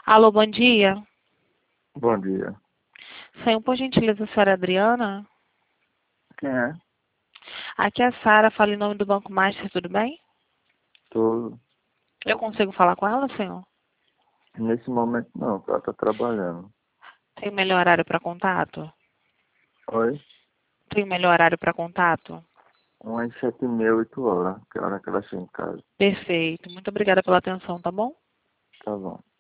Alô, bom dia. Bom dia. Senhor, por gentileza, a senhora Adriana? Quem é? Aqui é a Sara, fala em nome do Banco Master, tudo bem? Tô... Eu consigo falar com ela, senhor? Nesse momento não, ela tá trabalhando. Tem o melhor horário para contato? Oi? Tem o melhor horário para contato? Umas 7h30, 8 horas, que é a hora que ela chega em casa. Perfeito. Muito obrigada pela atenção, tá bom? Tá bom.